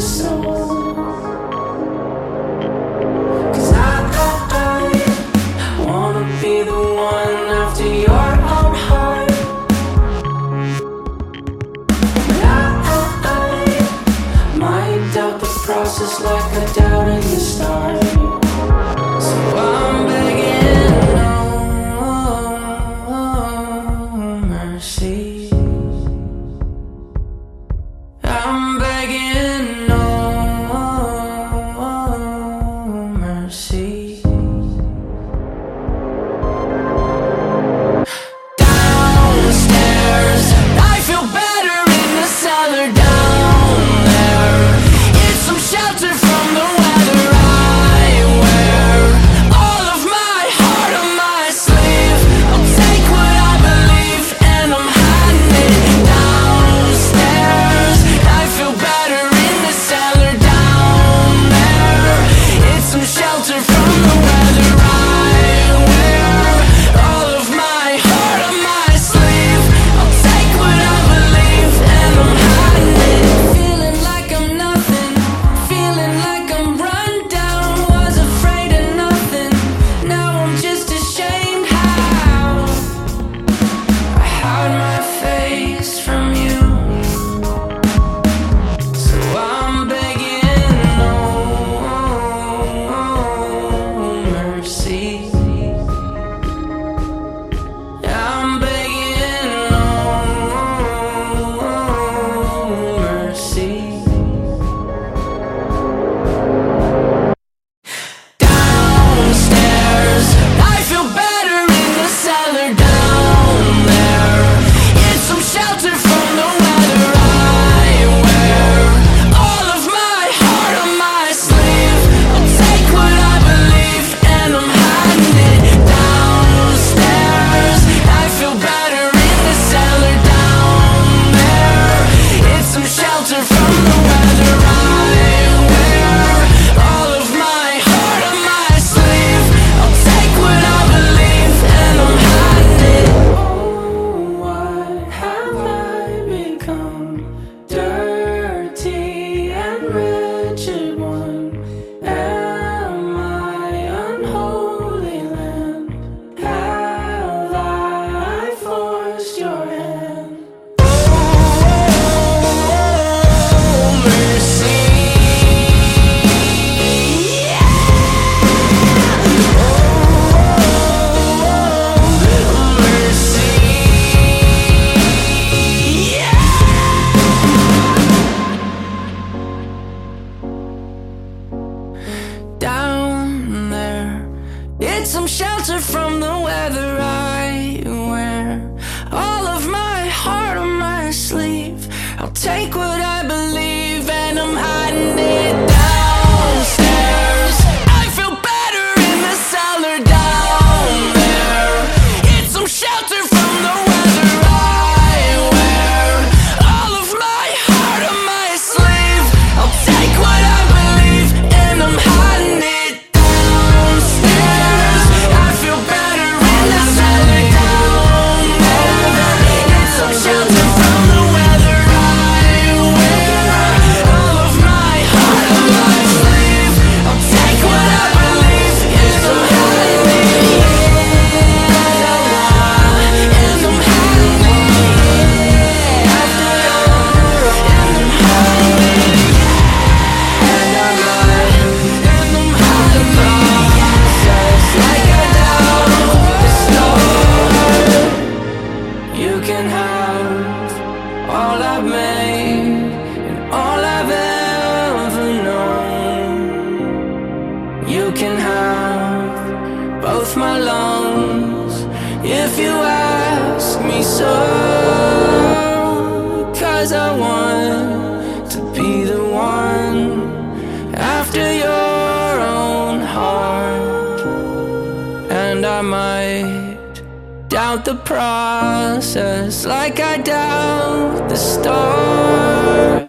soul. 'Cause I wanna be the one after your own heart. I might doubt the process like I doubted the start. So I'm begging, no mercy. I'm begging, no mercy. Downstairs, I feel better in the cellar down there. It's some shelter from the weather I wear. All of my heart on my sleeve. I'll take what I believe and I'm hiding it downstairs. I feel better in the cellar down there. It's some shelter from the weather I wear. All of my heart on my sleeve. I'll take what I believe and I'm hiding it. Feeling like I'm nothing, feeling like I'm run down. Was afraid of nothing, now I'm just ashamed how I hide my face from you. So I'm begging, no mercy. I'm begging, no mercy. Downstairs, I feel better in the cellar down there. It's some shelter from the weather I wear. All of my heart on my sleeve. I'll take what I believe and I'm hiding it downstairs. I feel better in the cellar down there. It's some shelter from the weather I wear. All of my heart on my sleeve. I'll take what I believe and I'm hiding it. Oh, what have I become? Dirty and wretched one. Am I unholy land? Have I forced your hand? Mercy. Down there, it's some shelter from the weather I wear. All of my heart on my sleeve. I'll take what I believe and I'm hiding it downstairs. I feel better in the cellar down there. It's some shelter from the weather I wear. All of my heart on my sleeve. I'll take what I believe and I'm hiding it downstairs. I feel better in the cellar down there. It's some shelter from the weather I wear. All of my heart on my sleeve. I'll take what I believe and I'm hiding it. And I'm hiding it. After all, and I'm hiding it. And I'm hiding it. Just like I doubt the start. You can have all I've made and all I've ever known. You can have both my lungs if you ask me so. 'Cause I want to be the one after your own heart. And I might doubt the process like I doubt the start.